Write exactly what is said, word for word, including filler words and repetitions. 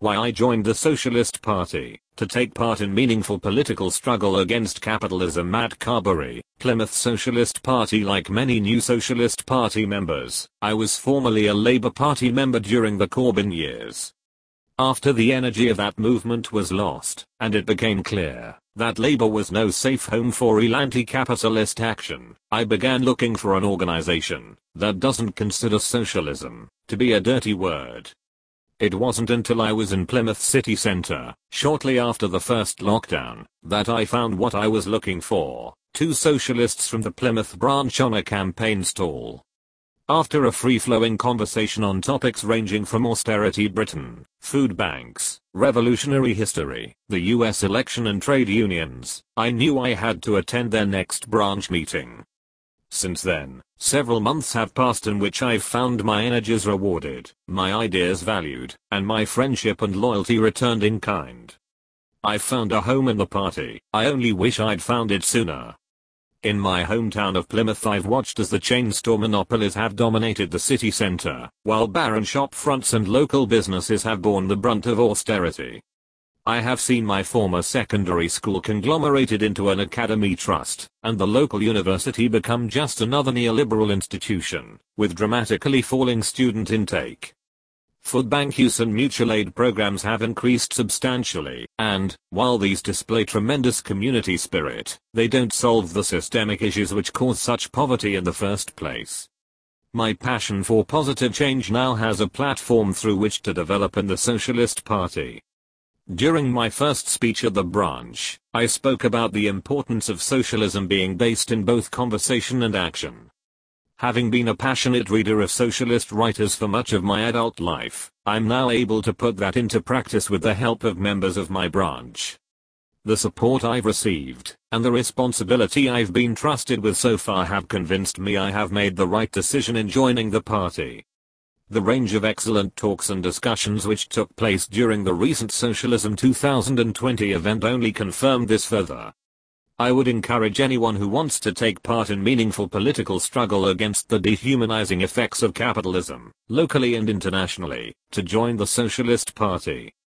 Why I joined the Socialist Party: to take part in meaningful political struggle against capitalism. Matt Carberry, Plymouth Socialist Party. Like many new Socialist Party members, I was formerly a Labour Party member during the Corbyn years. After the energy of that movement was lost, and it became clear that Labour was no safe home for real anti-capitalist action, I began looking for an organisation that doesn't consider socialism to be a dirty word. It wasn't until I was in Plymouth city centre, shortly after the first lockdown, that I found what I was looking for: two socialists from the Plymouth branch on a campaign stall. After a free-flowing conversation on topics ranging from austerity Britain, food banks, revolutionary history, the U S election and trade unions, I knew I had to attend their next branch meeting. Since then, several months have passed in which I've found my energies rewarded, my ideas valued, and my friendship and loyalty returned in kind. I've found a home in the party. I only wish I'd found it sooner. In my hometown of Plymouth, I've watched as the chain store monopolies have dominated the city centre, while barren shop fronts and local businesses have borne the brunt of austerity. I have seen my former secondary school conglomerated into an academy trust, and the local university become just another neoliberal institution, with dramatically falling student intake. Food bank use and mutual aid programs have increased substantially, and, while these display tremendous community spirit, they don't solve the systemic issues which cause such poverty in the first place. My passion for positive change now has a platform through which to develop in the Socialist Party. During my first speech at the branch, I spoke about the importance of socialism being based in both conversation and action. Having been a passionate reader of socialist writers for much of my adult life, I'm now able to put that into practice with the help of members of my branch. The support I've received, and the responsibility I've been trusted with so far have convinced me I have made the right decision in joining the party. The range of excellent talks and discussions which took place during the recent Socialism two thousand twenty event only confirmed this further. I would encourage anyone who wants to take part in meaningful political struggle against the dehumanizing effects of capitalism, locally and internationally, to join the Socialist Party.